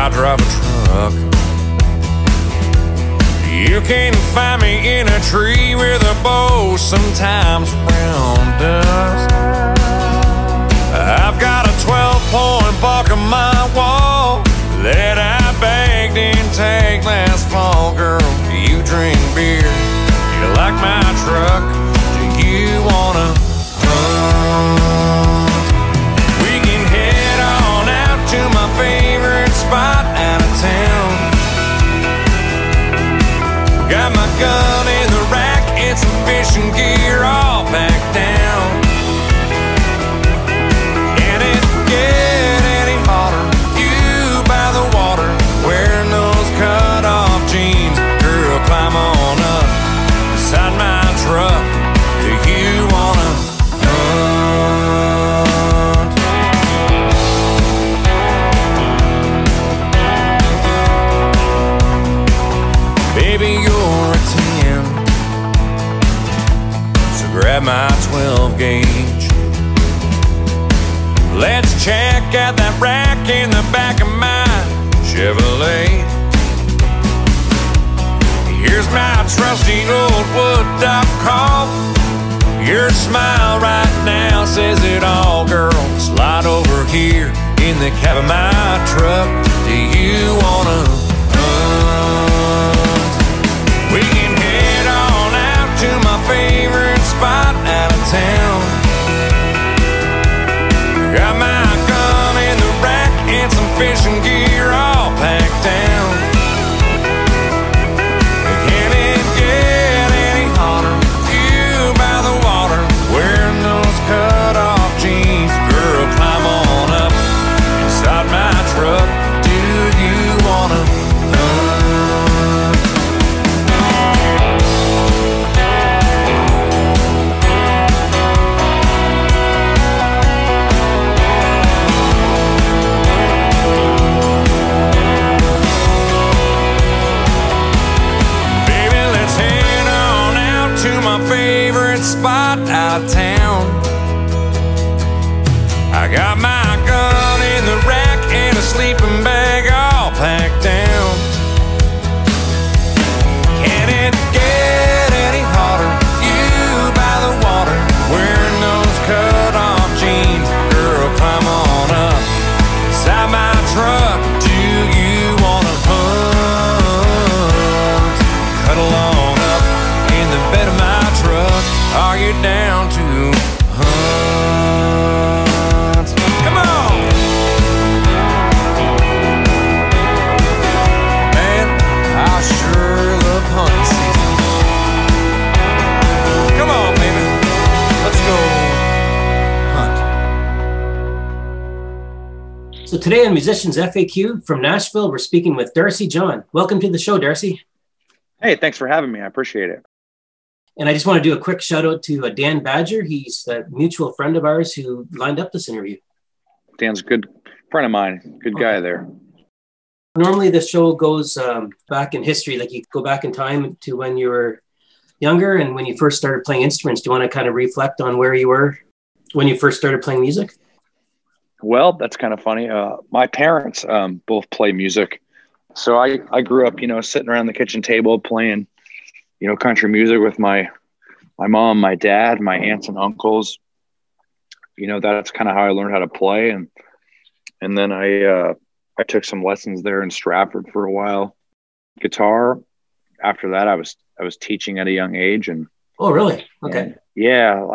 I drive a truck. You can find me in a tree with a bow, sometimes around dust. I've got a 12-point buck on my wall that I bagged and tagged last fall. Girl, do you drink beer? You like my truck? Do you wanna hunt? We can head on out to my favorite spot out of town. Got my gun in the rack and some fishing gear all packed down. Can it get any hotter? You by the water, wearing those cut-off jeans. Girl, climb on up beside my truck. Do you wanna hunt? Baby, you're a 10, so grab my 12 gauge. Let's check out that rack in the back of my Chevrolet. Here's my trusty old wood duck call. Your smile right now says it all, girl. Slide over here in the cab of my truck. Do you wanna hunt? We can head on out to my favorite spot out of town. Got my gun in the rack and some fishing gear all packed down. Can it get any hotter? You by the water, wearing those cut-off jeans. Girl, climb on up inside my truck. Do you wanna my favorite spot out of town? I got my gun in the rack and a sleeping bag all packed down. Can it get any hotter? You by the water, wearing those cut-off jeans. Girl, climb on up inside my truck. Do you wanna hunt? Cuddle on up in the bed of my truck. Are you down to hunt? Come on! Man, I sure love hunting season. Come on, baby. Let's go hunt. So today on Musicians FAQ from Nashville, we're speaking with Darcy John. Welcome to the show, Darcy. Hey, thanks for having me. I appreciate it. And I just want to do a quick shout out to Dan Badger. He's a mutual friend of ours who lined up this interview. Dan's a good friend of mine. Good guy there. Normally the show goes back in history, like you go back in time to when you were younger and when you first started playing instruments. Do you want to kind of reflect on where you were when you first started playing music? Well, that's kind of funny. My parents both play music. So I grew up, sitting around the kitchen table playing country music with my mom, my dad, my aunts and uncles. That's kind of how I learned how to play. And then I took some lessons there in Stratford for a while. Guitar. After that, I was teaching at a young age. And oh, really? Okay. And yeah,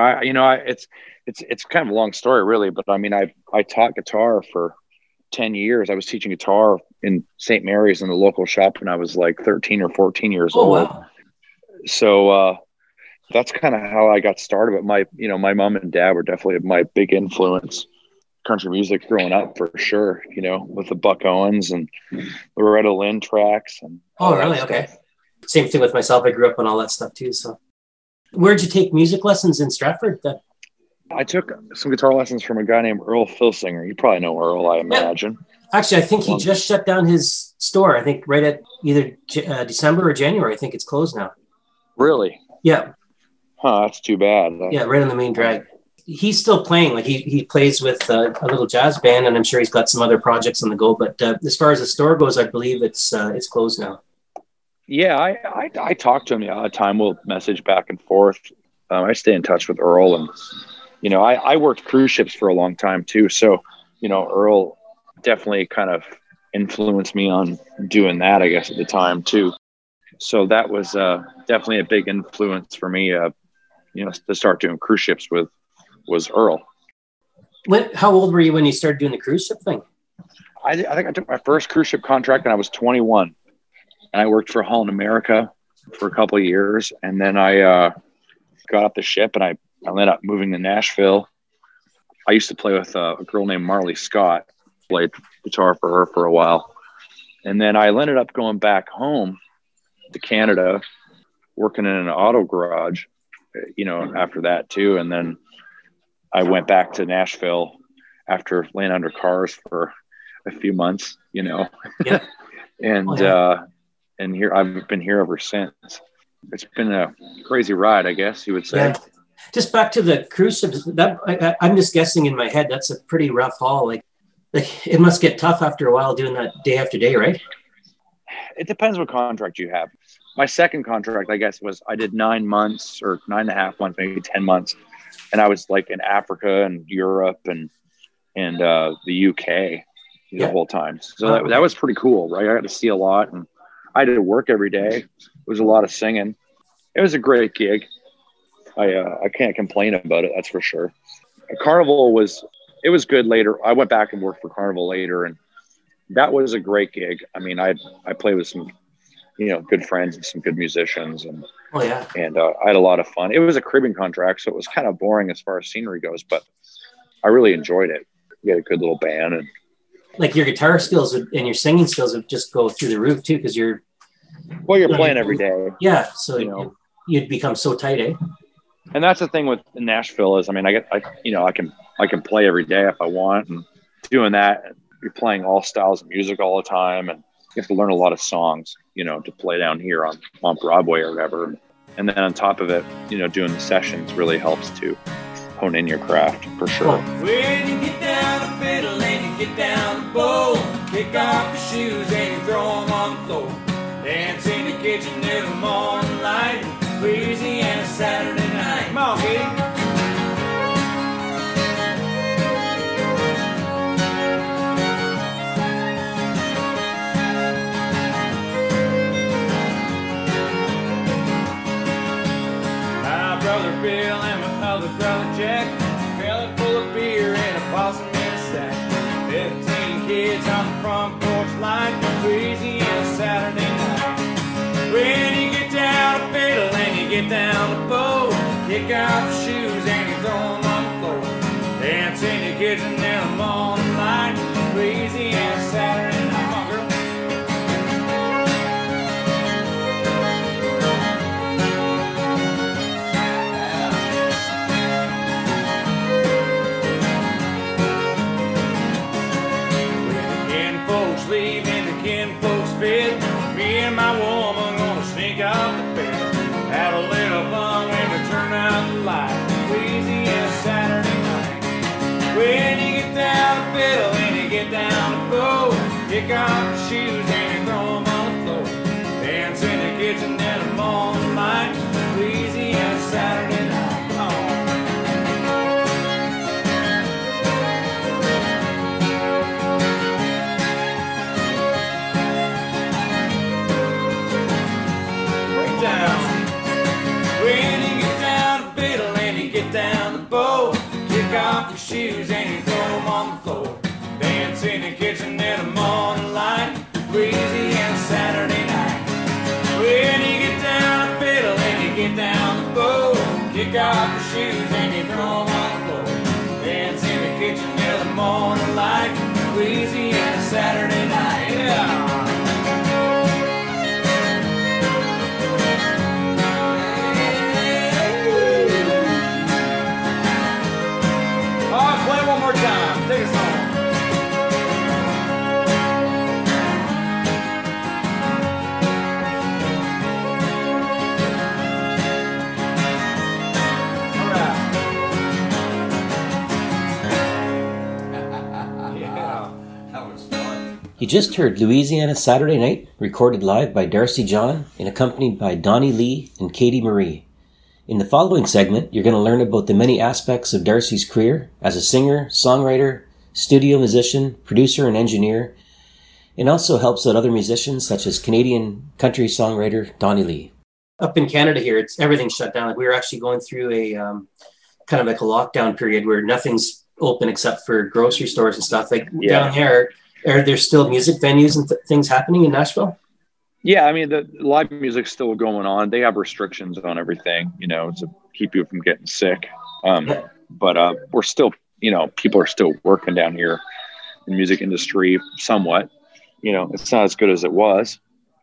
it's kind of a long story, really. But I mean, I taught guitar for 10 years. I was teaching guitar in St. Mary's in the local shop when I was like 13 or 14 years old. Wow. So that's kind of how I got started. But my mom and dad were definitely my big influence, country music growing up for sure, with the Buck Owens and Loretta Lynn tracks. And oh, really? Okay. Same thing with myself. I grew up on all that stuff too. So where'd you take music lessons in Stratford then? I took some guitar lessons from a guy named Earl Filsinger. You probably know Earl, I imagine. Actually, I think he just shut down his store. I think right at either December or January. I think it's closed now. Really? Yeah. Huh, that's too bad. Yeah, right on the main drag. he's still playing. Like he plays with a little jazz band, and I'm sure he's got some other projects on the go. But as far as the store goes, I believe it's closed now. Yeah, I talk to him all the time. We'll message back and forth. I stay in touch with Earl, and I worked cruise ships for a long time too. So Earl definitely kind of influenced me on doing that, I guess, at the time too. So that was definitely a big influence for me. To start doing cruise ships was Earl. How old were you when you started doing the cruise ship thing? I think I took my first cruise ship contract when I was 21. And I worked for Holland America for a couple of years. And then I got off the ship and I ended up moving to Nashville. I used to play with a girl named Marley Scott, played guitar for her for a while. And then I ended up going back home to Canada, working in an auto garage, after that too. And then I went back to Nashville after laying under cars for a few months, Yeah. And here I've been here ever since. It's been a crazy ride, I guess you would say. Yeah. Just back to the cruise ships. I'm just guessing in my head. That's a pretty rough haul. Like it must get tough after a while doing that day after day, right? It depends what contract you have. My second contract, I guess, was I did 9 months or 9.5 months, maybe 10 months, and I was like in Africa and Europe and the UK the whole time. So that was pretty cool, right? I got to see a lot and I did work every day. It was a lot of singing. It was a great gig. I can't complain about it. That's for sure. Carnival was good later. I went back and worked for Carnival later, and that was a great gig. I mean, I played with some, good friends and some good musicians, and I had a lot of fun. It was a cribbing contract, so it was kind of boring as far as scenery goes, but I really enjoyed it. We had a good little band, and like your guitar skills and your singing skills would just go through the roof too, because you're playing every day. Yeah, so you'd become so tight, eh? And that's the thing with Nashville is, I mean, I can play every day if I want, and doing that, you're playing all styles of music all the time, and you have to learn a lot of songs, to play down here on Broadway or whatever. And then on top of it, doing the sessions really helps to hone in your craft for sure. When you get down the fiddle and you get down the bowl, kick off your shoes and you throw them on the floor. Dance in the kitchen till the morning light, Louisiana Saturday night. Come on, kid. Brother Bill and my other brother Jack, belly full of beer and a possum in a sack. 15 kids on the front porch like Louisiana Saturday night. When you get down the fiddle and you get down the bowl, kick off your shoes and you throw them on the floor. Dance in the kitchen in the morning light, Louisiana Saturday night. Come on, girl. Leave in the kinfolk's bed, me and my woman gonna sneak out the bed, have a little fun when we turn out the light, Louisiana Saturday night. When you get down the fiddle and you get down the bowl, kick off your shoes and you throw them on the floor. Dance in the kitchen in the morning light, Louisiana Saturday night. Come on. When you get down the fiddle and you get down the bowl, kick off your shoes and you throw them on the floor. Dance in the kitchen in the morning light, Louisiana Saturday night. When you get down the fiddle and you get down the bowl, kick off your shoes and you throw them on the floor. Dance in the kitchen in the morning light, Louisiana Saturday night. Yeah. Play one more time. Take us home. All right. You just heard Louisiana Saturday Night, recorded live by Darcy John and accompanied by Donnie Lee and Katie Marie. In the following segment, you're going to learn about the many aspects of Darcy's career as a singer, songwriter, studio musician, producer, and engineer, and also helps out other musicians such as Canadian country songwriter Donnie Lee. Up in Canada here, everything's shut down. Like we were actually going through a kind of like a lockdown period where nothing's open except for grocery stores and stuff. Like down there, are there still music venues and things happening in Nashville? Yeah, I mean, the live music's still going on. They have restrictions on everything, to keep you from getting sick. But we're still, people are still working down here in the music industry somewhat. It's not as good as it was.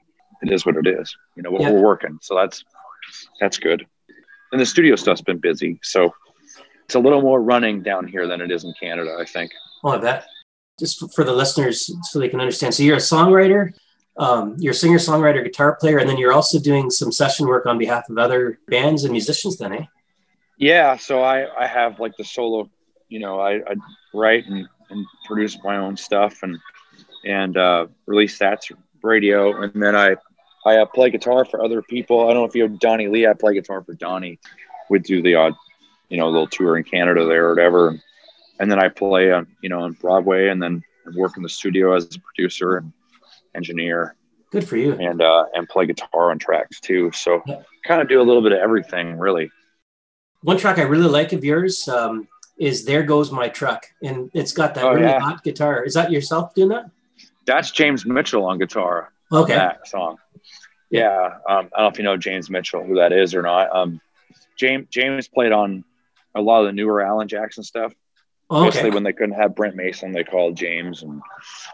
It is what it is. We're working. So that's good. And the studio stuff's been busy. So it's a little more running down here than it is in Canada, I think. Oh, I bet. Just for the listeners so they can understand. So you're a songwriter, you're a singer, songwriter, guitar player, and then you're also doing some session work on behalf of other bands and musicians then, eh? Yeah. So I have like the solo, I write and produce my own stuff and release that to radio. And then I play guitar for other people. I don't know if you have Donnie Lee. I play guitar for Donnie. We'd do the odd, little tour in Canada there or whatever. And then I play on Broadway and then work in the studio as a producer and engineer. Good for you. And play guitar on tracks too. So kind of do a little bit of everything, really. One track I really like of yours is There Goes My Truck. And it's got that really hot guitar. Is that yourself doing that? That's James Mitchell on guitar. Okay. On that song. Yeah. I don't know if you know James Mitchell, who that is or not. James played on a lot of the newer Alan Jackson stuff. Okay. Basically, when they couldn't have Brent Mason, they called James. And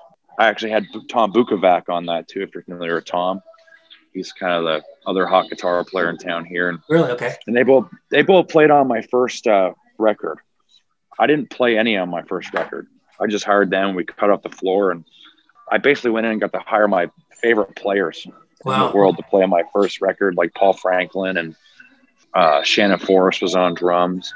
I actually had Tom Bukovac on that too, if you're familiar with Tom. He's kind of the other hot guitar player in town here. And, really? Okay. And they both played on my first record. I didn't play any on my first record. I just hired them. We cut off the floor, and I basically went in and got to hire my favorite players in the world to play on my first record, like Paul Franklin and Shannon Forrest was on drums.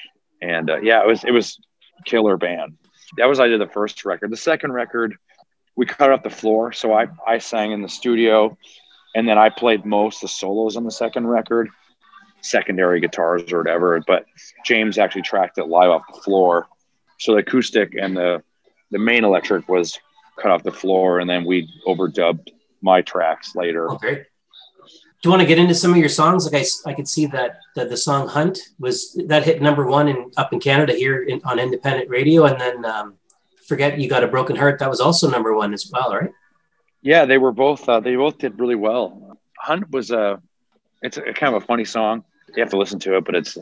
And it was killer band. I did the first record. The second record, we cut off the floor. So I sang in the studio, and then I played most of the solos on the second record, secondary guitars or whatever. But James actually tracked it live off the floor. So the acoustic and the main electric was cut off the floor, and then we overdubbed my tracks later. Okay. Do you want to get into some of your songs? Like I could see that the song Hunt that hit number one up in Canada here on independent radio. And then Forget You Got a Broken Heart. That was also number one as well, right? Yeah, they both did really well. Hunt was it's a kind of a funny song. You have to listen to it, but it's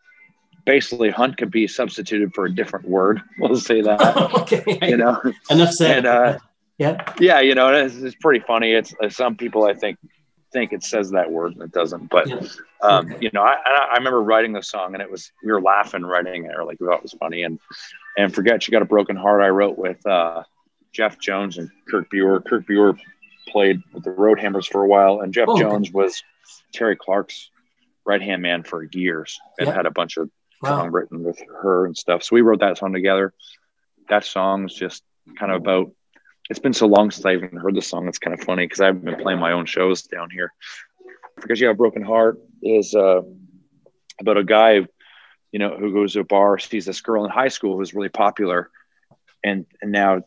basically Hunt could be substituted for a different word. We'll say that. Okay. Enough said. And, it's pretty funny. It's some people I think it says that word and it doesn't, but I remember writing the song and we were laughing writing it, or like we thought it was funny. And Forget You Got a Broken Heart I wrote with Jeff Jones and Kirk Buer. Kirk Buer played with the Roadhammers for a while, and Jeff Jones was Terry Clark's right hand man for years and had a bunch of song written with her and stuff. So we wrote that song together. That song's just kind of about, it's been so long since I even heard the song. It's kind of funny because I've been playing my own shows down here. Because You Have a Broken Heart is about a guy, who goes to a bar, sees this girl in high school who's really popular. And now,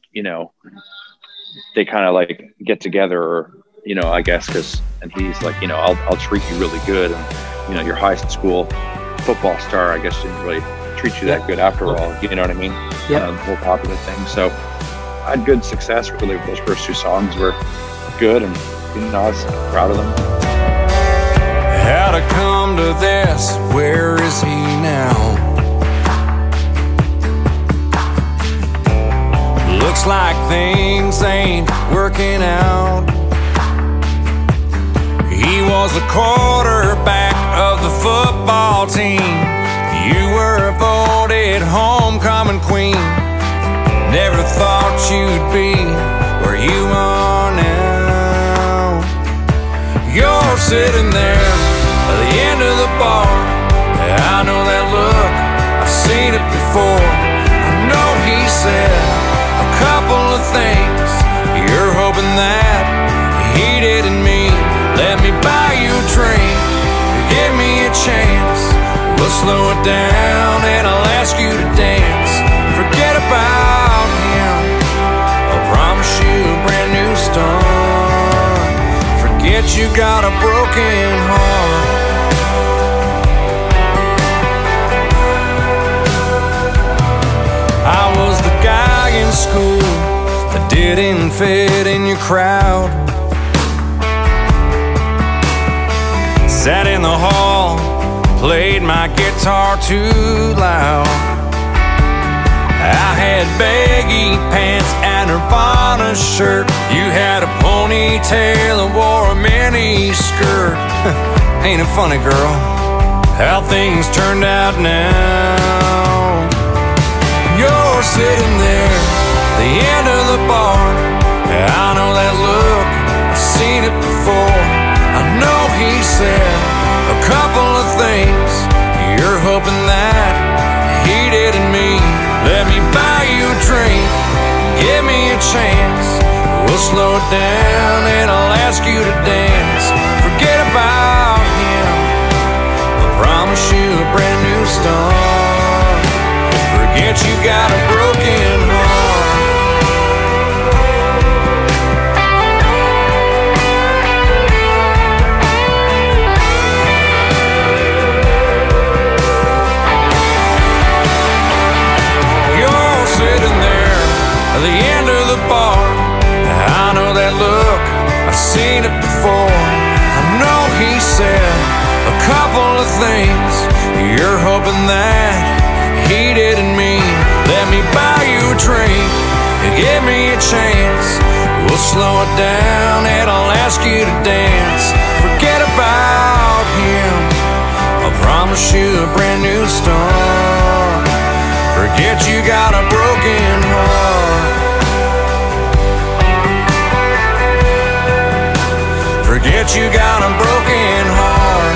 they kind of like get together, or, I guess, and he's like, I'll treat you really good. And, your high school football star, I guess, didn't really treat you that good after all. You know what I mean? Yeah. The whole popular thing. So I had good success really with those first two songs. Were good, and I was proud of them. How to come to this? Where is he now? Looks like things ain't working out. He was the quarterback of the football team. You were voted homecoming queen. Never thought you'd be where you are now. You're sitting there at the end of the bar. I know that look, I've seen it before. I know he said a couple of things slow it down and I'll ask you to dance. Forget about him, I'll promise you a brand new start. Forget you got a broken heart. I was the guy in school that didn't fit in your crowd. Sat in the hall, played my guitar too loud. I had baggy pants and Nirvana shirt. You had a ponytail and wore a mini skirt. Ain't it funny, girl, how things turned out now? You're sitting there, the end of the bar. I know that look, I've seen it before. I know he said a couple of things you're hoping that he didn't mean. Let me buy you a drink, give me a chance. We'll slow it down and I'll ask you to dance. Forget about him, I promise you a brand new start. Forget you got a broken heart. Sitting there at the end of the bar. I know that look, I've seen it before. I know he said a couple of things you're hoping that he didn't mean. Let me buy you a drink and give me a chance. We'll slow it down and I'll ask you to dance. Forget about him, I'll promise you a brand new start. Forget you got a broken heart. Forget you got a broken heart.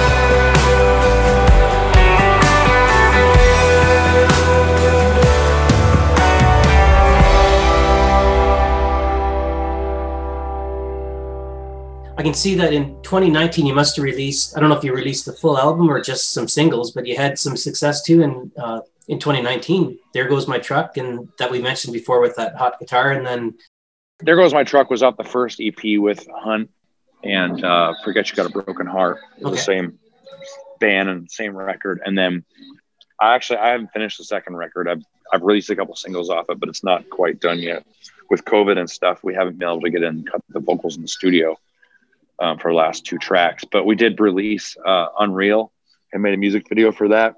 I can see that in 2019 you must have released, I don't know if you released the full album or just some singles, but you had some success too in 2019. There Goes My Truck, and that we mentioned before with that hot guitar. And then There Goes My Truck was off the first EP with Hunt, and Forget You Got a Broken Heart was the same band and same record. And then I haven't finished the second record. I've released a couple singles off it, but it's not quite done yet. With COVID and stuff, we haven't been able to get in and cut the vocals in the studio for the last two tracks. But we did release Unreal and made a music video for that.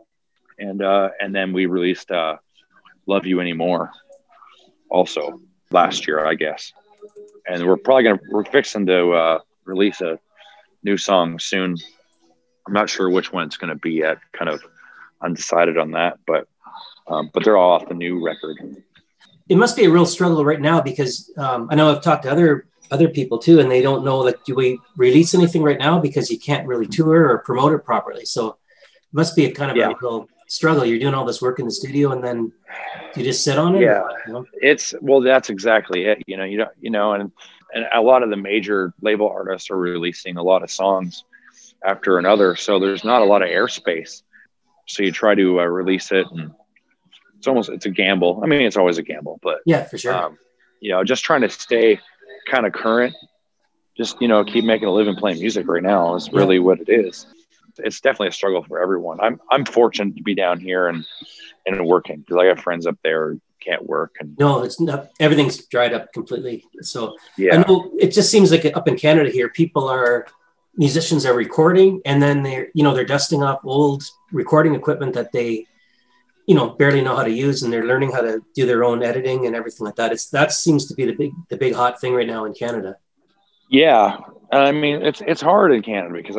And then we released Love You Anymore also last year, I guess. And we're fixing to release a new song soon. I'm not sure which one it's going to be yet, kind of undecided on that, but they're all off the new record. It must be a real struggle right now because I know I've talked to other people too, and they don't know, like, do we release anything right now because you can't really tour or promote it properly. So it must be a kind of a real struggle. You're doing all this work in the studio and then you just sit on it. Yeah, or, that's exactly it. And a lot of the major label artists are releasing a lot of songs after another, so there's not a lot of airspace. So you try to release it, and it's a gamble. I mean, it's always a gamble, but yeah, for sure. Just trying to stay kind of current, just keep making a living playing music right now is really what it is. It's definitely a struggle for everyone. I'm fortunate to be down here and working, because I have friends up there who can't work. And no, it's not. Everything's dried up completely. So yeah, I know it just seems like up in Canada here, musicians are recording, and then they're dusting off old recording equipment that they barely know how to use, and they're learning how to do their own editing and everything like that. That seems to be the big hot thing right now in Canada. Yeah, I mean it's hard in Canada because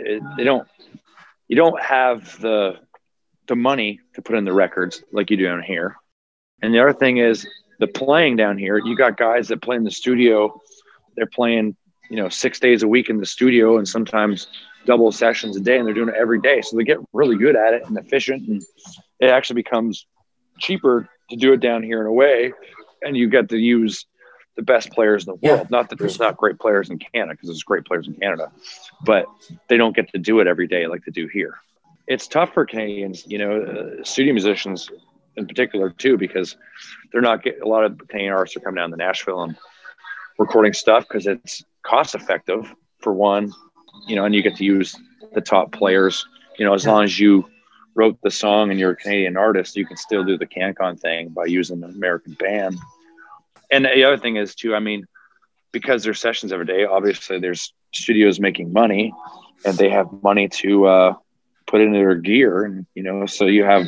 you don't have the money to put in the records like you do down here. And the other thing is the playing down here. You got guys that play in the studio. They're playing 6 days a week in the studio, and sometimes double sessions a day, and they're doing it every day. So they get really good at it and efficient, and it actually becomes cheaper to do it down here in a way. And you get to use the best players in the world. Not that there's not great players in Canada, because there's great players in Canada, but they don't get to do it every day like they do here. it's tough for Canadians, studio musicians in particular too, because they're not getting, a lot of Canadian artists are coming down to Nashville and recording stuff because it's cost effective for one, and you get to use the top players, as long as you wrote the song and you're a Canadian artist, you can still do the CanCon thing by using an American band. And the other thing is too, I mean, because there's sessions every day, obviously there's studios making money and they have money to put into their gear. And, so you have,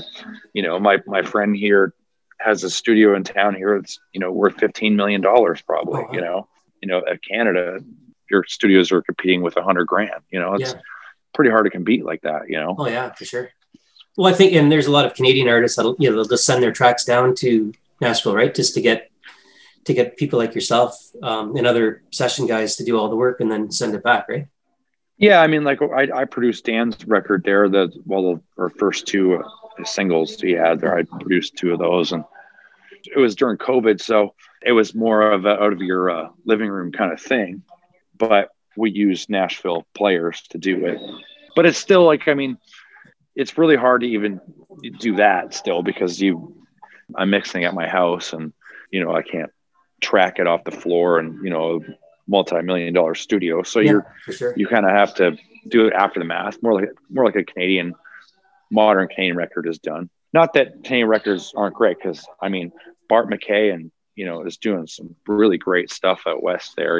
my friend here has a studio in town here. It's, worth $15 million probably, at Canada, your studios are competing with $100,000, it's pretty hard to compete like that, Oh yeah, for sure. Well, I think, and there's a lot of Canadian artists that'll, they'll just send their tracks down to Nashville, right? Just to get people like yourself and other session guys to do all the work and then send it back, right? Yeah, I mean, like I produced Dan's record there. Our first two singles he had there, I produced two of those, and it was during COVID, so it was more of a out of your living room kind of thing. But we used Nashville players to do it. But it's still like, I mean, it's really hard to even do that still because I'm mixing at my house, and I can't track it off the floor and a multi-million-dollar studio, so you kind of have to do it after the math, more like a modern Canadian record is done. Not that Canadian records aren't great, because I mean Bart McKay and is doing some really great stuff out west there,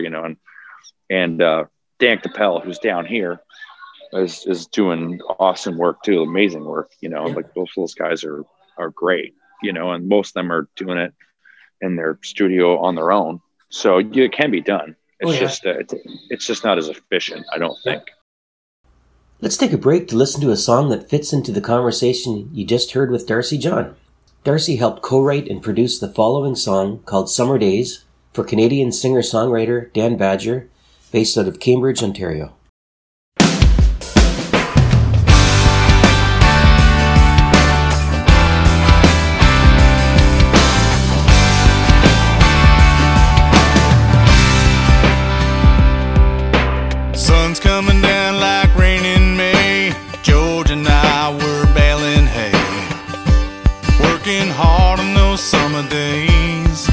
and Dan Capel, who's down here, is doing awesome work too, amazing work, like both those guys are great, and most of them are doing it in their studio on their own, so it can be done. It's just not as efficient, I don't think. Let's take a break to listen to a song that fits into the conversation you just heard with Darcy John. Darcy helped co-write and produce the following song called Summer Days for Canadian singer-songwriter Dan Badger, based out of Cambridge, Ontario. Sun's coming down like rain in May. George and I were baling hay, working hard on those summer days.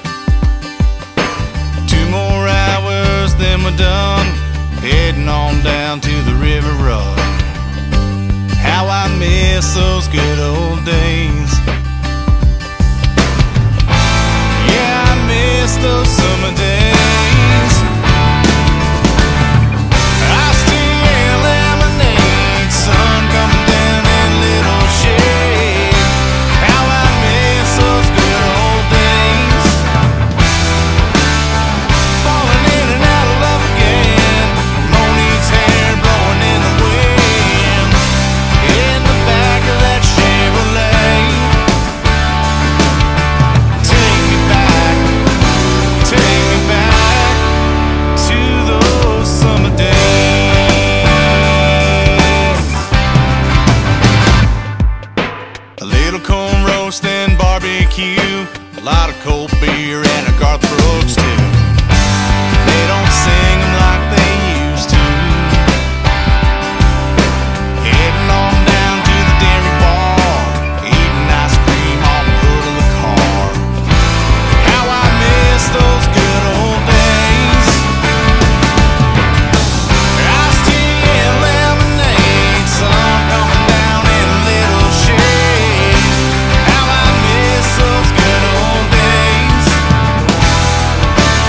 2 more hours, then we're done, heading on down to the river run. How I miss those good old days. Yeah, I miss those summer days. A lot of cold beer and a Garth Brooks too. They don't sing them like they used to. Heading on down to the dairy bar, eating ice cream on the hood of the car. How I miss those good old days. Iced tea and lemonade, sun coming down in a little shade. How I miss those good old days.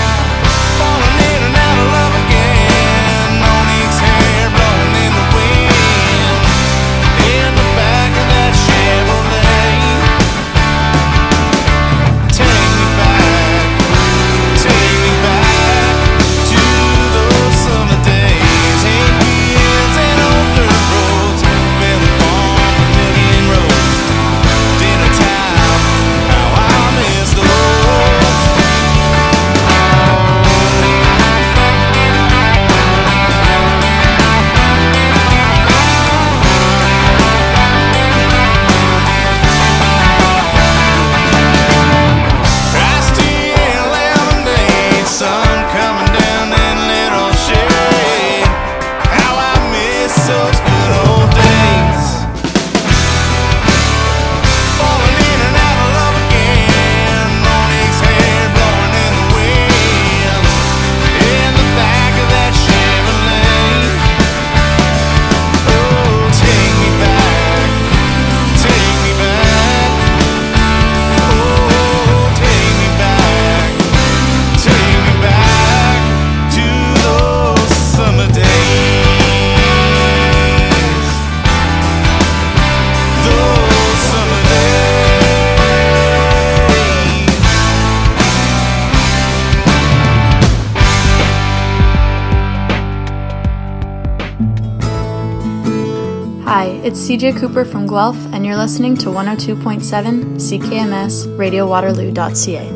it's CJ Cooper from Guelph, and you're listening to 102.7 CKMS RadioWaterloo.ca.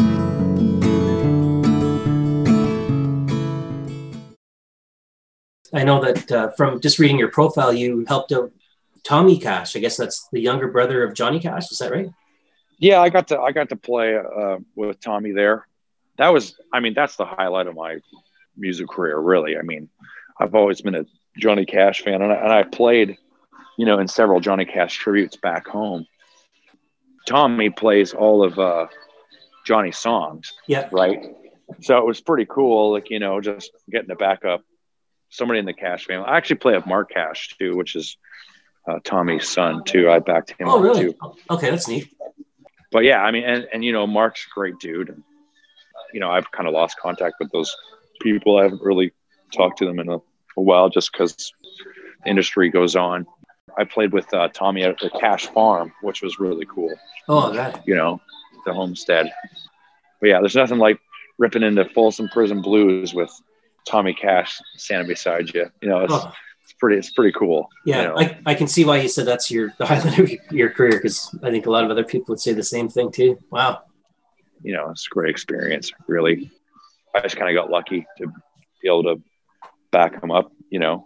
I know that from just reading your profile, you helped out Tommy Cash. I guess that's the younger brother of Johnny Cash. Is that right? Yeah, I got to play with Tommy there. That's the highlight of my music career, really. I mean, I've always been a Johnny Cash fan, and I played, in several Johnny Cash tributes back home. Tommy plays all of Johnny's songs. Yeah. Right. So it was pretty cool, just getting to back up somebody in the Cash family. I actually play with Mark Cash too, which is Tommy's son too. I backed him up really? too. Okay, that's neat. But yeah, I mean, and Mark's a great dude. And, I've kind of lost contact with those people. I haven't really talked to them in a while just because the industry goes on. I played with Tommy at the Cash Farm, which was really cool. Oh, that. The homestead. But yeah, there's nothing like ripping into Folsom Prison Blues with Tommy Cash standing beside you. It's pretty cool. Yeah, I can see why you said that's the highlight of your career, because I think a lot of other people would say the same thing too. Wow. It's a great experience, really. I just kind of got lucky to be able to back them up,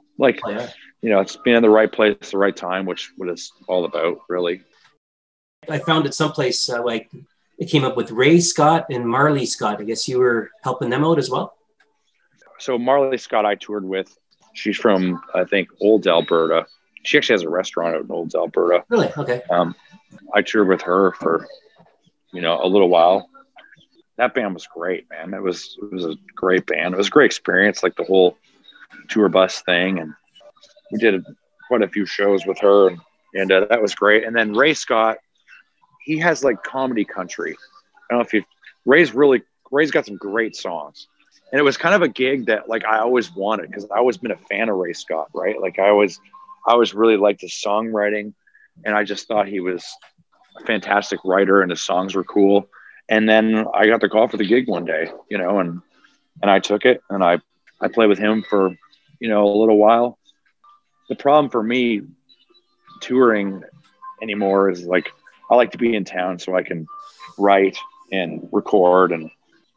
it's being in the right place at the right time, which what it's all about, really. I found it someplace it came up with Ray Scott and Marley Scott. I guess you were helping them out as well. So Marley Scott I toured with. She's from, I think, Olds, Alberta. She actually has a restaurant out in Olds, Alberta. Really? Okay. I toured with her for, a little while. That band was great, man. It was a great band. It was a great experience, like the whole tour bus thing. And we did quite a few shows with her, and that was great. And then Ray Scott, he has like comedy country. I don't know if Ray's got some great songs. And it was kind of a gig that I always wanted, because I always been a fan of Ray Scott, right? I always really liked his songwriting, and I just thought he was a fantastic writer and his songs were cool. And then I got the call for the gig one day, and I took it, and I played with him for, a little while. The problem for me touring anymore is I like to be in town so I can write and record and,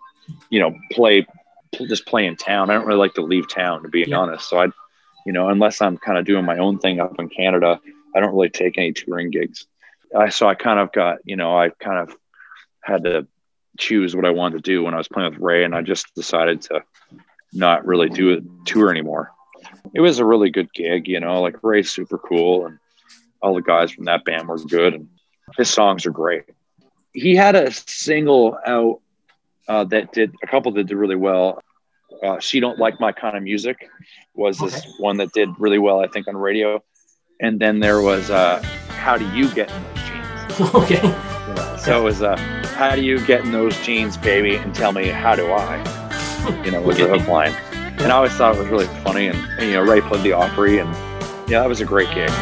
just play in town. I don't really like to leave town, to be honest. So unless I'm kind of doing my own thing up in Canada, I don't really take any touring gigs. So I kind of got, I kind of had to choose what I wanted to do when I was playing with Ray, and I just decided to not really do a tour anymore. It was a really good gig, Ray's super cool, and all the guys from that band were good, and his songs are great. He had a single out that did really well. She Don't Like My Kind of Music was this one that did really well, I think, on radio. And then there was How Do You Get in Those Jeans? Okay. So it was How Do You Get in Those Jeans, Baby, and Tell Me How Do I? Was the hook line. And I always thought it was really funny. And Ray played the Opry, and that was a great gig.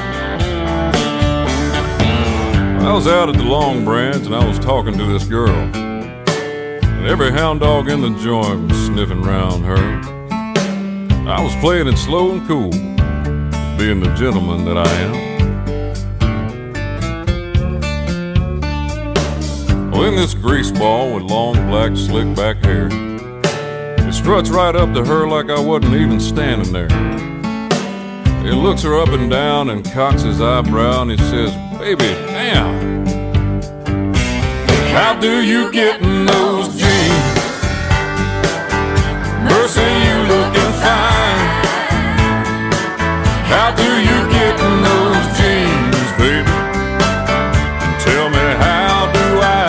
I was out at the Long Branch, and I was talking to this girl. And every hound dog in the joint was sniffing round her. I was playing it slow and cool, being the gentleman that I am. Well, in this grease ball with long black slick back hair, it struts right up to her like I wasn't even standing there. He looks her up and down and cocks his eyebrow, and he says, "Baby, damn, how do you get in those jeans? Mercy, you looking fine. How do you get in those jeans, baby? Tell me, how do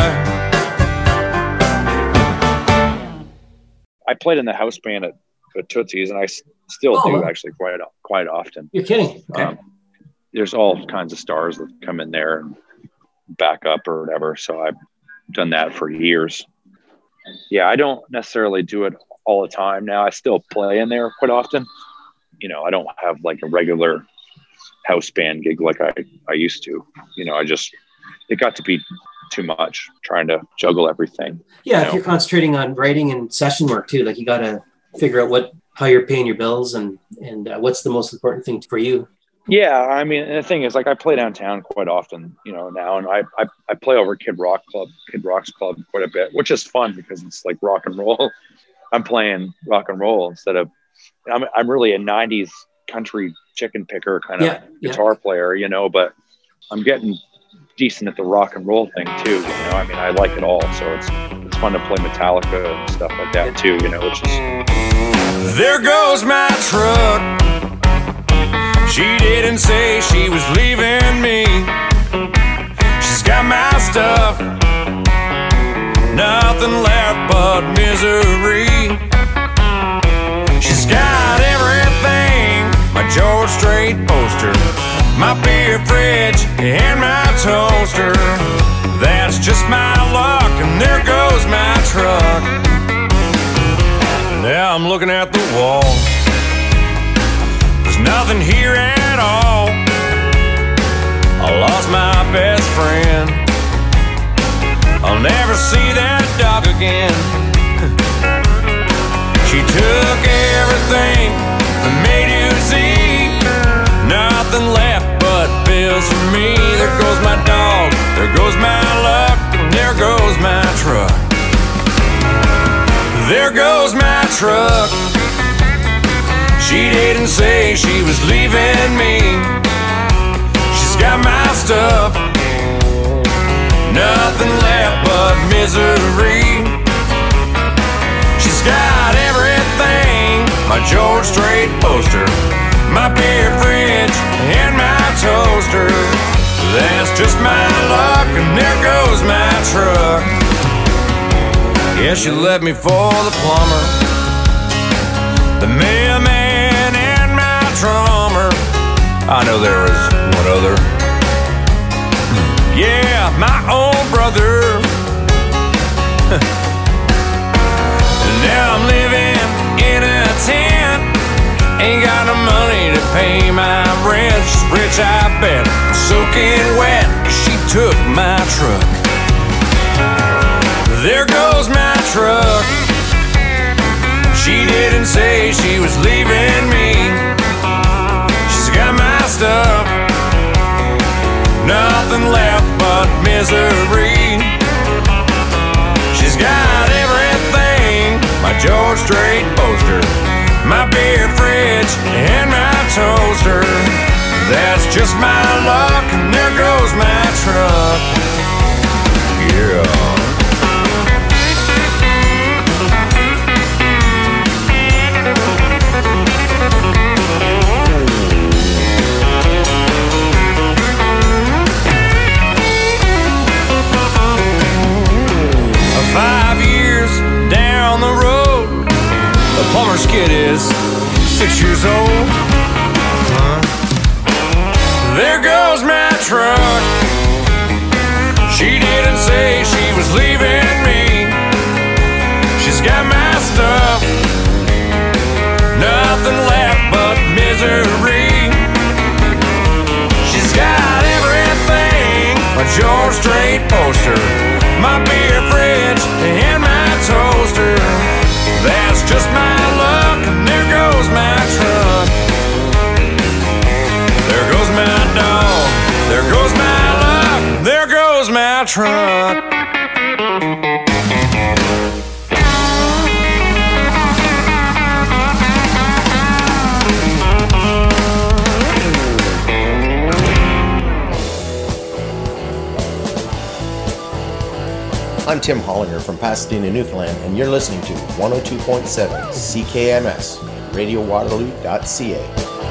I played in the house band at Tootsie's, and I still do actually quite often. You're kidding? Okay. There's all kinds of stars that come in there and back up or whatever. So I've done that for years. Yeah, I don't necessarily do it all the time now. I still play in there quite often. I don't have like a regular house band gig like I used to. It got to be too much trying to juggle everything. Yeah, if you're concentrating on writing and session work too, you got to figure out how you're paying your bills and what's the most important thing for you. Yeah, I mean, and the thing is, like, I play downtown quite often, now, and I play over Kid Rock's club quite a bit, which is fun because it's like rock and roll. I'm playing rock and roll instead of, I'm really a '90s country chicken picker kind of guitar player, but I'm getting decent at the rock and roll thing too. I mean, I like it all, so it's fun to play Metallica and stuff like that too. Which is. There goes my truck. She didn't say she was leaving me. She's got my stuff, nothing left but misery. She's got everything, my George Strait poster, my beer fridge, and my toaster. That's just my luck, and there goes my truck. Now I'm looking at the wall. There's nothing here at all. I lost my best friend. I'll never see that dog again. She took everything from A to Z. Nothing left but bills for me. There goes my dog, there goes my luck, and there goes my truck. There goes my truck. She didn't say she was leaving me. She's got my stuff, nothing left but misery. She's got everything, my George Strait poster, my beer fridge, and my toaster. That's just my luck, and there goes my truck. Yeah, she left me for the plumber, the mailman, and my drummer. I know there was one other. Yeah, my own brother. And now I'm living in a tent. Ain't got no money to pay my rent. She's rich, I bet, soaking wet, 'cause she took my truck. There goes my truck. She didn't say she was leaving me. She's got my stuff, nothing left but misery. She's got everything, my George Strait poster, my beer fridge, and my toaster. That's just my luck, and there goes my truck. Yeah. Plumber's kid is 6 years old. There goes my truck. She didn't say she was leaving me. She's got my stuff, nothing left but misery. She's got everything, my George Strait poster, my beer fridge, and my toaster. That's just my luck, and there goes my truck. There goes my dog, there goes my luck, there goes my truck. I'm Tim Hollinger from Pasadena, Newfoundland, and you're listening to 102.7 CKMS, RadioWaterloo.ca.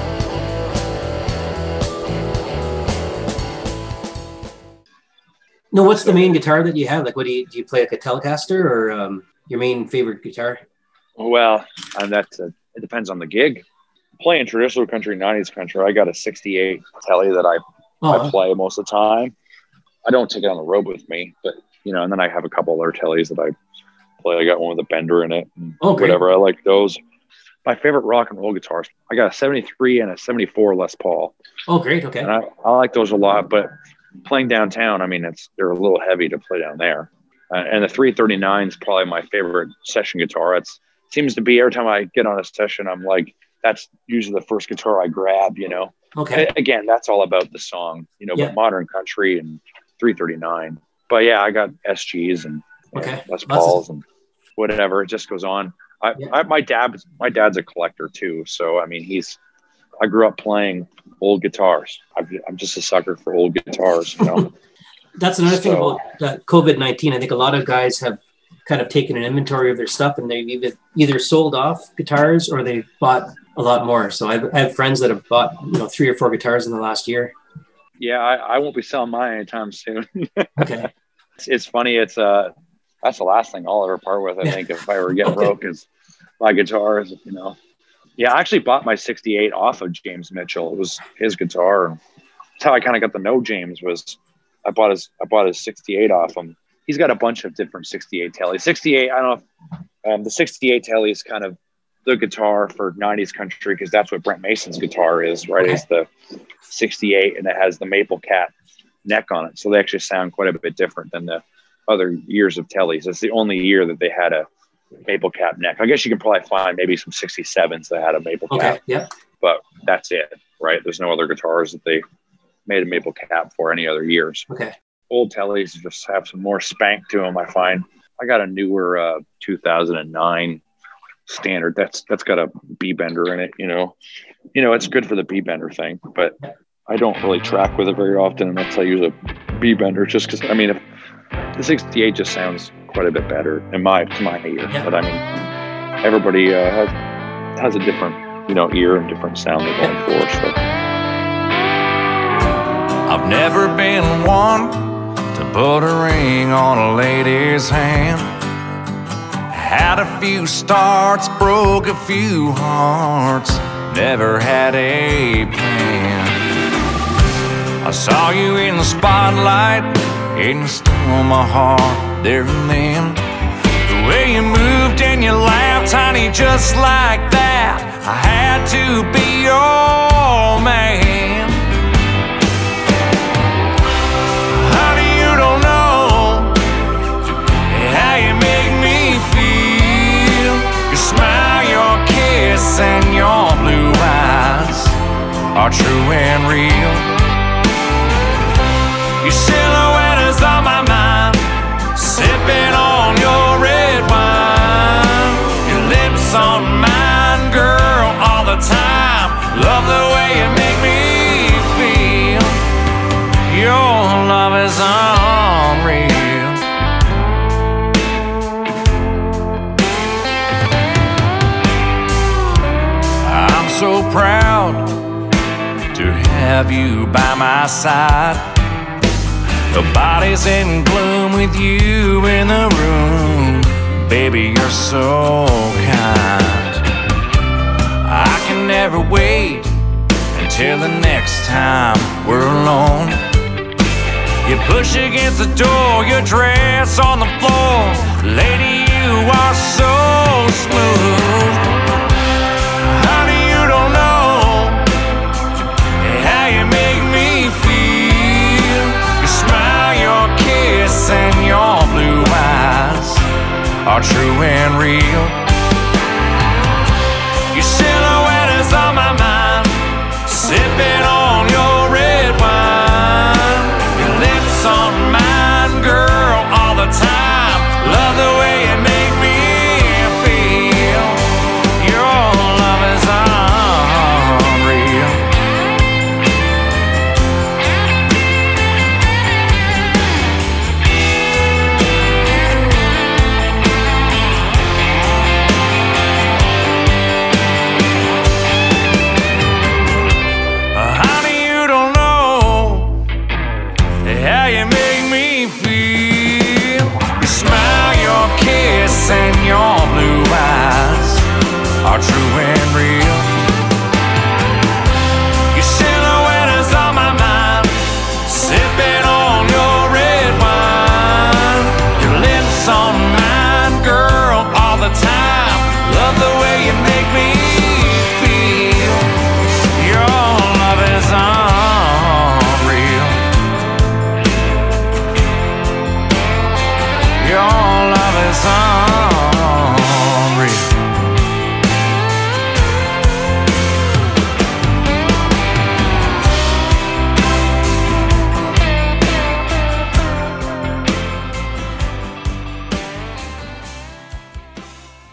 No, what's the main guitar that you have? Like, what do you play, like a Telecaster, or your main favorite guitar? Well, and it depends on the gig. Playing traditional country, 90s country, I got a 68 Tele that I play most of the time. I don't take it on the road with me, but and then I have a couple other Tellies that I play. I got one with a bender in it, and whatever. I like those. My favorite rock and roll guitars, I got a 73 and a 74 Les Paul. Oh, great. Okay. And I like those a lot, but playing downtown, I mean, they're a little heavy to play down there. And the 339 is probably my favorite session guitar. It seems to be every time I get on a session, I'm like that's usually the first guitar I grab, you know. Okay. Again, that's all about the song, you know, but modern country and 339. But yeah, I got SGs and Les Pauls and whatever. It just goes on. My dad's a collector too. So, I mean, I grew up playing old guitars. I'm just a sucker for old guitars, you know. That's another thing about COVID-19. I think a lot of guys have kind of taken an inventory of their stuff, and they've either sold off guitars or they bought a lot more. So I have friends that have bought, you know, 3 or 4 guitars in the last year. Yeah, I won't be selling mine anytime soon. Okay. It's funny. It's that's the last thing I'll ever part with. I think if I ever get broke is my guitars, you know. Yeah, I actually bought my 68 off of James Mitchell. It was his guitar. That's how I kind of got to know James. Was I bought his 68 off him. He's got a bunch of different 68 Tellys. 68, I don't know. The 68 Telly is kind of the guitar for 90s country, because that's what Brent Mason's guitar is, right? Okay. It's the 68, and it has the maple cap neck on it. So they actually sound quite a bit different than the other years of Tellys. It's the only year that they had a maple cap neck. I guess you can probably find maybe some 67s that had a maple cap. Okay, yeah. But that's it, right? There's no other guitars that they made a maple cap for any other years. Okay. Old Tellys just have some more spank to them, I find. I got a newer 2009 standard that's got a B bender in it, you know. It's good for the B bender thing, but I don't really track with it very often unless I use a B bender, just because, I mean, if the 68 just sounds quite a bit better to my ear. Yeah. But I mean, everybody has a different, you know, ear and different sound they're going for. So I've never been one to put a ring on a lady's hand. Had a few starts, broke a few hearts, never had a plan. I saw you in the spotlight, and you stole my heart there and then. The way you moved and you laughed, honey, just like that, I had to be your man. Honey, you don't know how you make me feel. Your smile, your kiss, and your blue eyes are true and real. Your silhouette is on my mind, sipping on your red wine. Your lips on mine, girl, all the time. Love the way you make me feel. Your love is unreal. I'm so proud to have you by my side. The body's in gloom with you in the room. Baby, you're so kind. I can never wait until the next time we're alone. You push against the door, your dress on the floor. Lady, you are so smooth. Honey, you don't know how you make me feel. Your smile, your kiss, and your blue eyes are true and real. Your silhouette is on my mind, sipping on your red wine. Your lips on mine, girl, all the time. Love the way you make me feel. Your love is unreal. Honey, you don't know how you make me feel. Your smile, your kiss, and your blue eyes are true and real. Your silhouette is on my mind, sipping on your red wine. Your lips on mine, girl, all the time. Love the way you make me feel. Your love is unreal. Your love is unreal.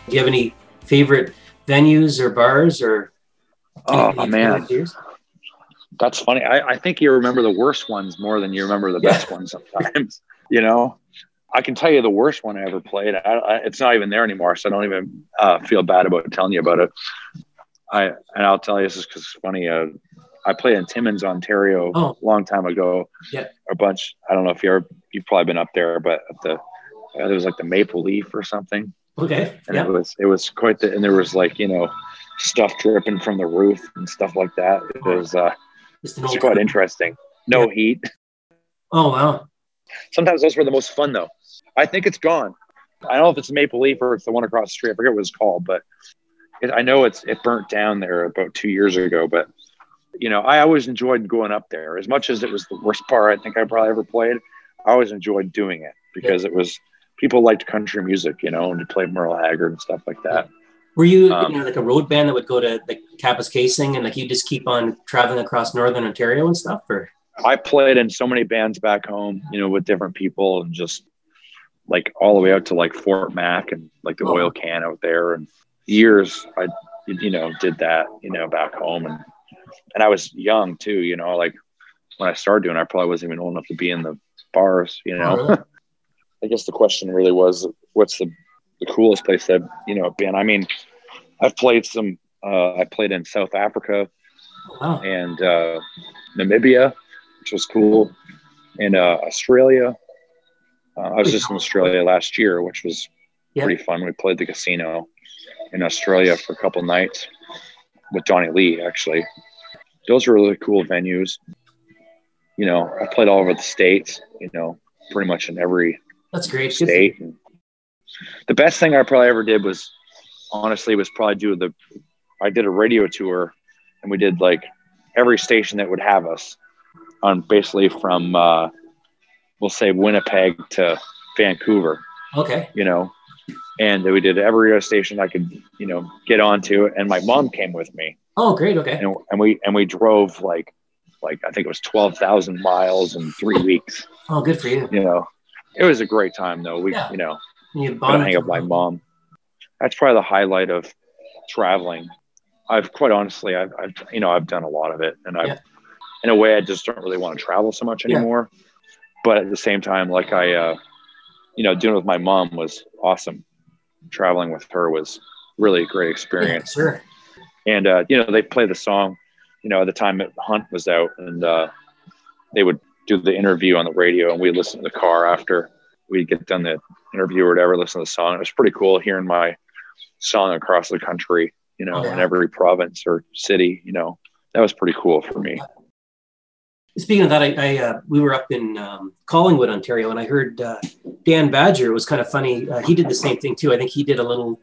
Do you have any favorite venues or bars or? Oh man, that's funny. I think you remember the worst ones more than you remember the best ones sometimes. You know, I can tell you the worst one I ever played. It's not even there anymore, so I don't even feel bad about telling you about it. I'll tell you this is because it's funny. I played in Timmins, Ontario, a long time ago. Yeah, a bunch. I don't know if you've probably been up there, but it was like the Maple Leaf or something. Okay. And it was quite and there was like, you know, stuff dripping from the roof and stuff like that. It was it's quite interesting. No heat. Oh wow. Sometimes those were the most fun though. I think it's gone. I don't know if it's Maple Leaf or it's the one across the street. I forget what it's called, but I know it burnt down there about 2 years ago. But you know, I always enjoyed going up there. As much as it was the worst bar I think I probably ever played, I always enjoyed doing it because it was, people liked country music, you know, and to play Merle Haggard and stuff like that. Were you, like a road band that would go to like Kapuskasing and like you just keep on traveling across Northern Ontario and stuff? Or I played in so many bands back home, you know, with different people and just like all the way out to like Fort Mac and like the oil can out there. And years I, you know, did that, you know, back home. And I was young too, you know, like when I started doing it, I probably wasn't even old enough to be in the bars, you know. Oh, really? I guess the question really was, what's the coolest place that, you know, been? I mean, I've played I played in South Africa and Namibia, which was cool, and Australia. I was just in Australia last year, which was pretty fun. We played the casino in Australia for a couple nights with Donnie Lee, actually. Those were really cool venues. You know, I played all over the States, you know, pretty much in every state. And the best thing I probably ever did was probably I did a radio tour, and we did like every station that would have us on, basically from, we'll say Winnipeg to Vancouver. Okay. You know, and we did every radio station I could, you know, get onto, and my mom came with me. Oh, great. Okay. And we drove like I think it was 12,000 miles in 3 weeks. Oh, good for you. You know, it was a great time though. You know, gonna hang up with my mom. That's probably the highlight of traveling. I've quite honestly, I've done a lot of it, and in a way, I just don't really want to travel so much anymore. Yeah. But at the same time, like doing it with my mom was awesome. Traveling with her was really a great experience. Yeah, sure. And, they play the song, you know, at the time Hunt was out, and they would do the interview on the radio, and we'd listen to the car after we'd get done the interview or whatever, listen to the song. It was pretty cool hearing my song across the country, you know, in every province or city, you know. That was pretty cool for me. Speaking of that, we were up in Collingwood, Ontario, and I heard Dan Badger. It was kind of funny. He did the same thing too. I think he did a little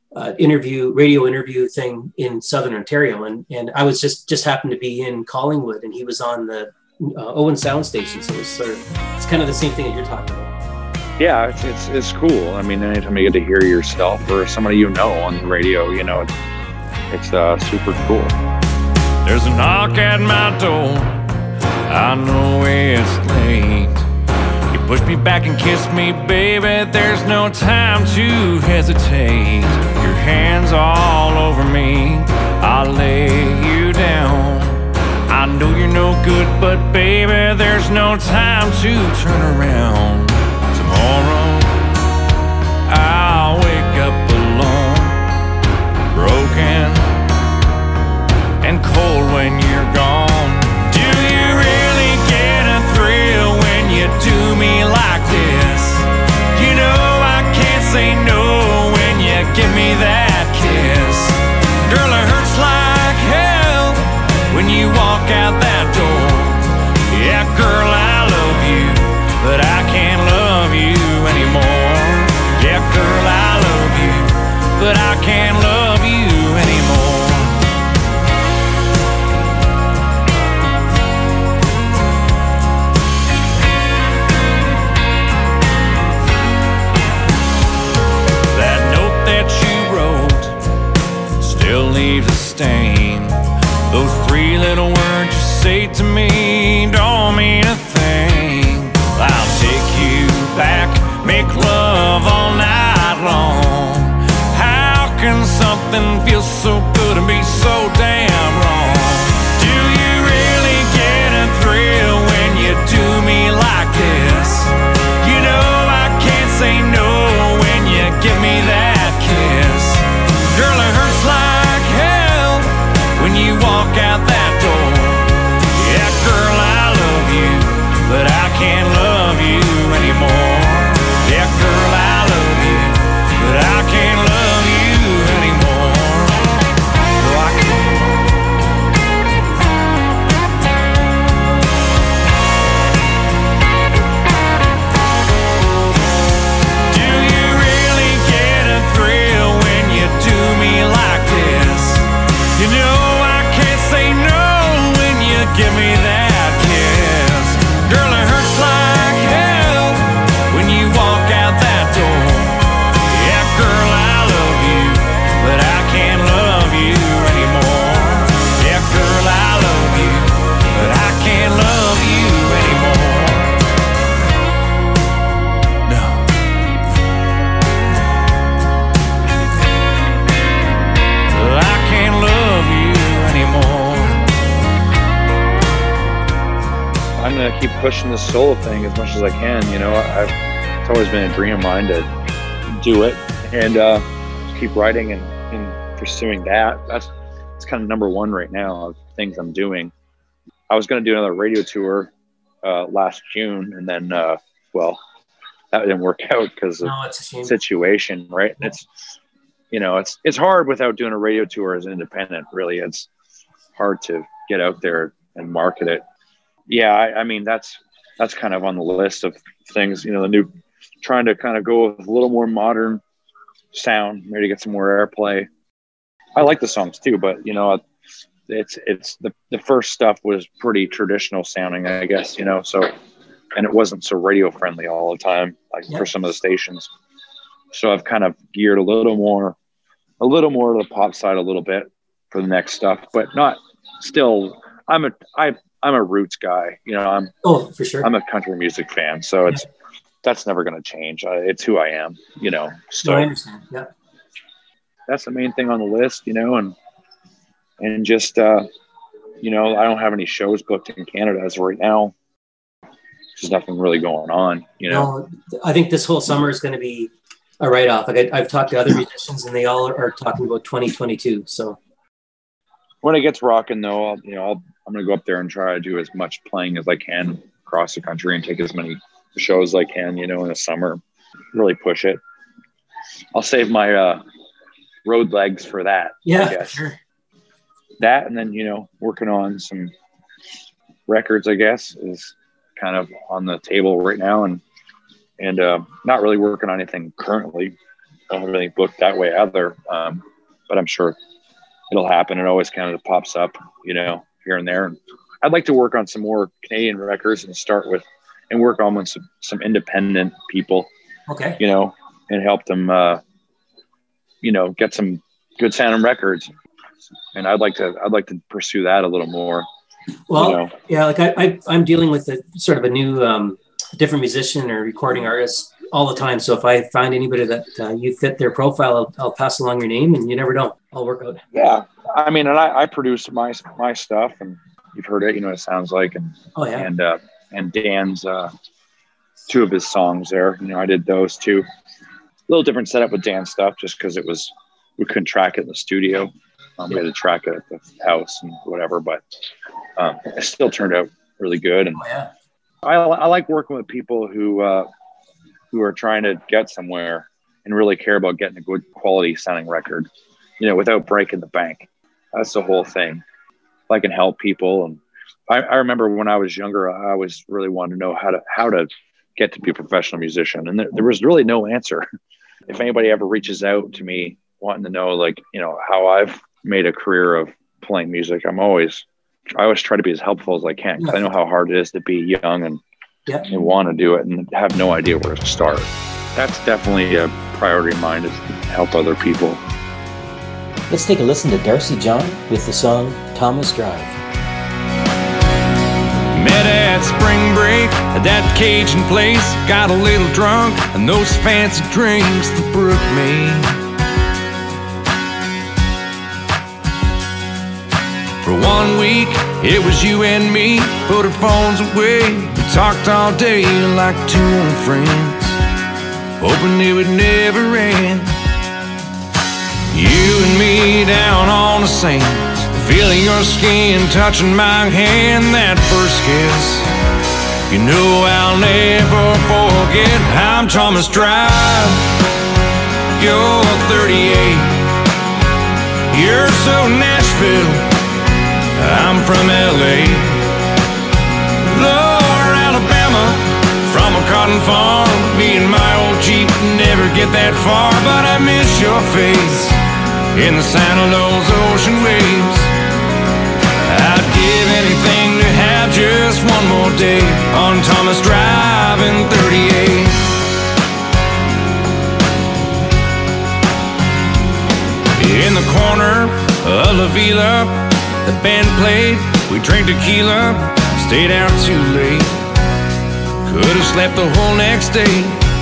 radio interview thing in Southern Ontario, and I was just happened to be in Collingwood, and he was on the Owen Sound Station. So it's kind of the same thing that you're talking about. Yeah, it's cool. I mean, anytime you get to hear yourself or somebody you know on the radio, you know, it's super cool. There's a knock at my door. I know it's late. You push me back and kiss me, baby. There's no time to hesitate. Your hands all over me, I'll lay you down. I know you're no good, but baby, there's no time to turn around. Tomorrow, I'll wake up alone, broken and cold when you're gone. Do me like this, you know I can't say no when you give me that kiss. Girl, it hurts like hell when you walk out that door. Yeah, girl, I love you, but I can't love you anymore. Yeah, girl, I love you, but I can't love you anymore. Leaves a stain. Those three little words you say to me don't mean a thing. I'll take you back, make love all night long. How nothing feels so good and be so damn wrong. Do you really get a thrill when you do me like this? You know I can't say no when you give me that kiss. Girl, it hurts like hell when you walk out that door. Yeah, girl, I love you, but I can't love you anymore. Yeah, girl, I love you, but I can't love you anymore. No, I can't. Do you really get a thrill when you do me like this? You know I can't say no when you give me that kiss. Girl, it hurts like hell when you walk out that door. Yeah, girl, I love you, but I can't love you anymore. Yeah, girl, I love you, but I can't love you anymore. No. Well, I can't love you anymore. I'm gonna keep pushing this solo thing as much as I can. You know, it's always been a dream of mine to do it and just keep writing and pursuing that. That's kind of number one right now of things I'm doing. I was gonna do another radio tour last June, and then well, that didn't work out because of the situation, right? Yeah. It's, you know, it's hard without doing a radio tour as an independent. Really, it's hard to get out there and market it. Yeah, I mean, that's kind of on the list of things, you know, the new, trying to kind of go with a little more modern sound, maybe get some more airplay. I like the songs too, but you know, it's the first stuff was pretty traditional sounding, I guess, you know, so, and it wasn't so radio friendly all the time, like for some of the stations. So I've kind of geared a little more to the pop side a little bit for the next stuff, but not still. I'm a roots guy, you know. For sure. I'm a country music fan, so that's never going to change. It's who I am, you know. So I understand. Yeah, that's the main thing on the list, you know, and just you know, I don't have any shows booked in Canada as of right now. There's nothing really going on, you know. No, I think this whole summer is going to be a write-off. Like I've talked to other musicians, and they all are talking about 2022. So when it gets rocking, though, I'm going to go up there and try to do as much playing as I can across the country and take as many shows as I can, you know, in the summer. Really push it. I'll save my road legs for that. Yeah, I guess. Sure. That, and then, you know, working on some records, I guess, is kind of on the table right now, and not really working on anything currently. I don't have anything booked that way either, but I'm sure it'll happen. It always kind of pops up, you know, here and there. And I'd like to work on some more Canadian records and work on with some independent people, okay, you know, and help them, you know, get some good sounding records. And I'd like to pursue that a little more. Well, you know. Yeah, like I'm dealing with a sort of a new, different musician or recording artist all the time. So if I find anybody that you fit their profile, I'll pass along your name, and you never know, I'll work out. Yeah, I mean, and I produce my stuff, and you've heard it, you know what it sounds like, and and Dan's two of his songs there, you know, I did those too. A little different setup with Dan's stuff, just because we couldn't track it in the studio. We had to track it at the house and whatever, but it still turned out really good. And I like working with people who are trying to get somewhere and really care about getting a good quality sounding record, you know, without breaking the bank. That's the whole thing. If I can help people. And I remember when I was younger, I always really wanted to know how to get to be a professional musician. And there was really no answer. If anybody ever reaches out to me wanting to know, like, you know, how I've made a career of playing music, I always try to be as helpful as I can, because I know how hard it is to be young and want to do it and have no idea where to start. That's definitely a priority of mine, is to help other people. Let's take a listen to Darcy John with the song Thomas Drive. Met at spring break at that Cajun place, got a little drunk and those fancy drinks that broke me. For 1 week, it was you and me, put our phones away. We talked all day like two old friends, hoping it would never end. You and me down on the sand, feeling your skin, touching my hand. That first kiss, you know I'll never forget. I'm Thomas Drive, you're 38. You're so Nashville, I'm from LA. Lower Alabama, from a cotton farm. Me and my old Jeep never get that far, but I miss your face in the sound of those ocean waves. I'd give anything to have just one more day on Thomas Drive in 38. In the corner of La Vila, the band played, we drank tequila, stayed out too late. Could have slept the whole next day.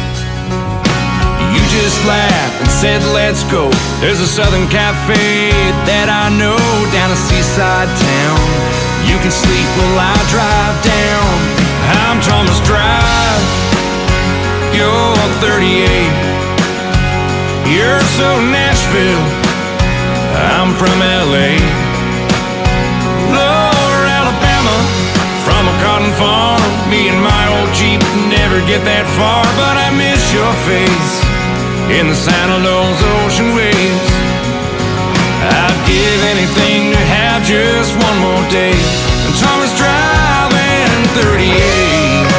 You just laughed and said, let's go. There's a Southern cafe that I know down a seaside town. You can sleep while I drive down. I'm Thomas Drive, you're 38. You're so Nashville, I'm from LA. Lower Alabama, from a cotton farm. Me and my old Jeep never get that far, but I miss your face in the sound of those ocean waves. I'd give anything to have just one more day on Thomas Drive in 38.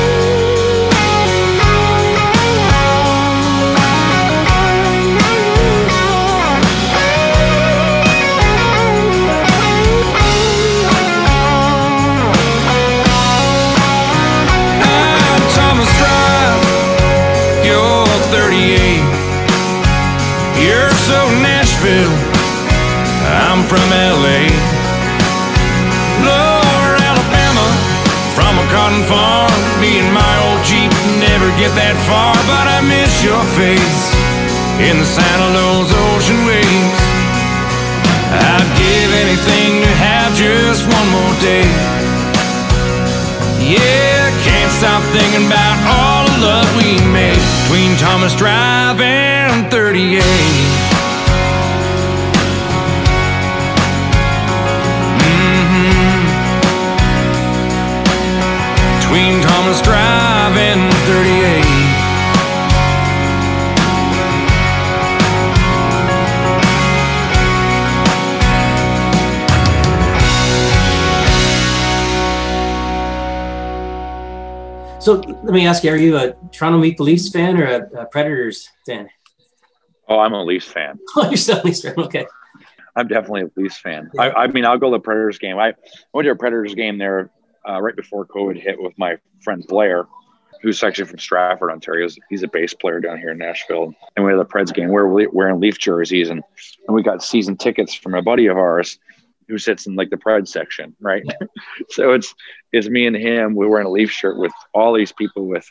I'm from LA. Lower Alabama, from a cotton farm. Me and my old Jeep never get that far, but I miss your face in the sound of those ocean waves. I'd give anything to have just one more day. Yeah, can't stop thinking about all the love we made between Thomas Drive and 38. Between Thomas Drive and 38. So let me ask you, are you a Toronto Maple Leafs fan or a Predators fan? Oh, I'm a Leafs fan. Oh, you're still a Leafs fan, okay. I'm definitely a Leafs fan. Yeah. I mean, I'll go to the Predators game. I went to a Predators game there right before COVID hit with my friend Blair, who's actually from Stratford, Ontario. He's a bass player down here in Nashville. And we had the Preds game. We're wearing Leaf jerseys, and we got season tickets from a buddy of ours who sits in like the Preds section, right? So it's me and him. We're wearing a Leaf shirt with all these people with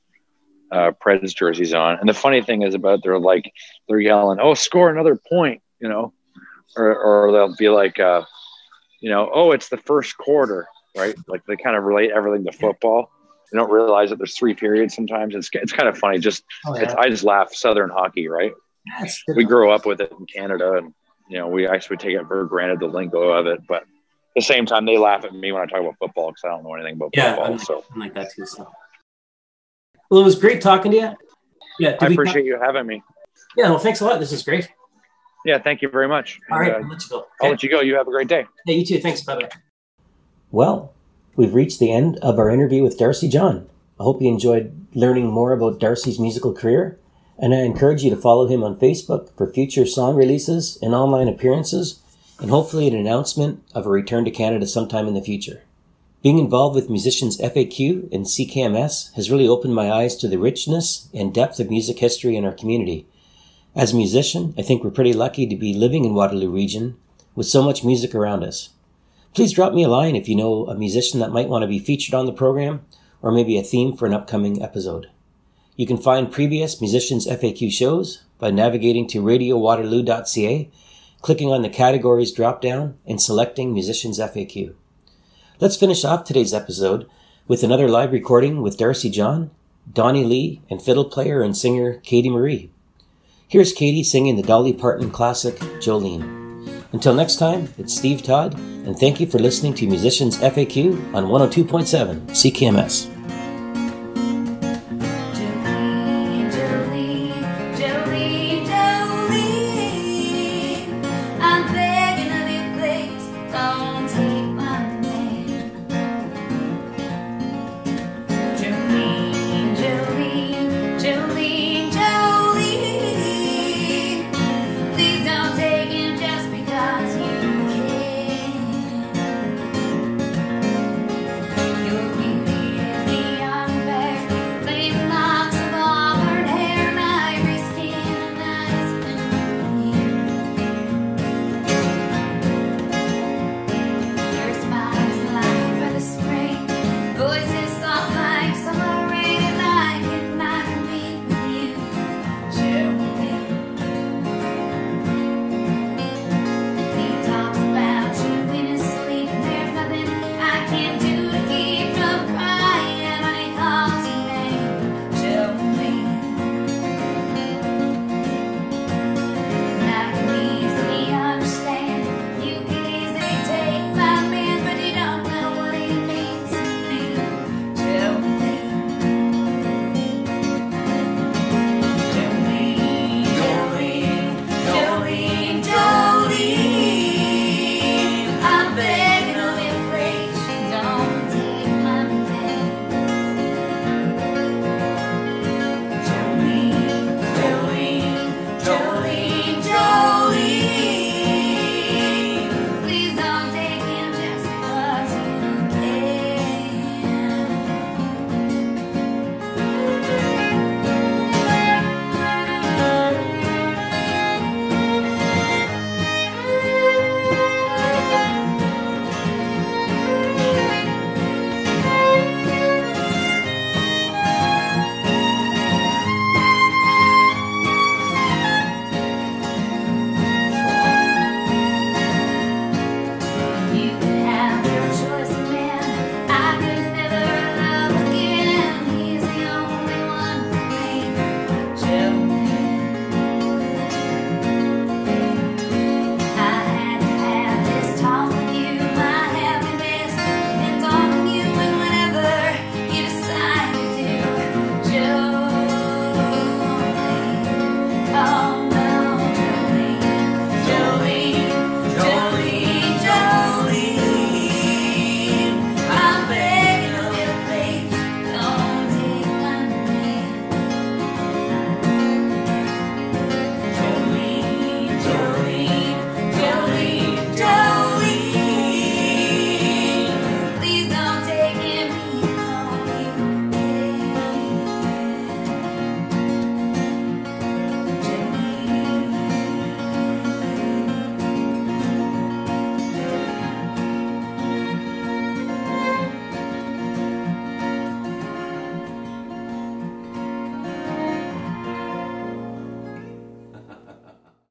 Preds jerseys on. And the funny thing is about they're yelling, "Oh, score another point," you know, or they'll be like, you know, "Oh, it's the first quarter." Right? Like they kind of relate everything to football. They don't realize that there's 3 periods sometimes. It's kind of funny. I just laugh. Southern hockey, right? We grew up with it in Canada, and you know, we actually take it for granted, the lingo of it. But at the same time, they laugh at me when I talk about football because I don't know anything about football. I'm like that too. So, well, it was great talking to you. Yeah, I appreciate you having me. Yeah, well, thanks a lot. This is great. Yeah, thank you very much. All right, I'll let you go. Okay. I'll let you go. You have a great day. Yeah, you too. Thanks. Bye-bye. Well, we've reached the end of our interview with Darcy John. I hope you enjoyed learning more about Darcy's musical career, and I encourage you to follow him on Facebook for future song releases and online appearances, and hopefully an announcement of a return to Canada sometime in the future. Being involved with Musicians FAQ and CKMS has really opened my eyes to the richness and depth of music history in our community. As a musician, I think we're pretty lucky to be living in Waterloo region with so much music around us. Please drop me a line if you know a musician that might want to be featured on the program, or maybe a theme for an upcoming episode. You can find previous Musicians FAQ shows by navigating to radiowaterloo.ca, clicking on the Categories drop-down and selecting Musicians FAQ. Let's finish off today's episode with another live recording with Darcy John, Donnie Lee, and fiddle player and singer Katie Marie. Here's Katie singing the Dolly Parton classic, Jolene. Until next time, it's Steve Todd, and thank you for listening to Musicians FAQ on 102.7 CKMS.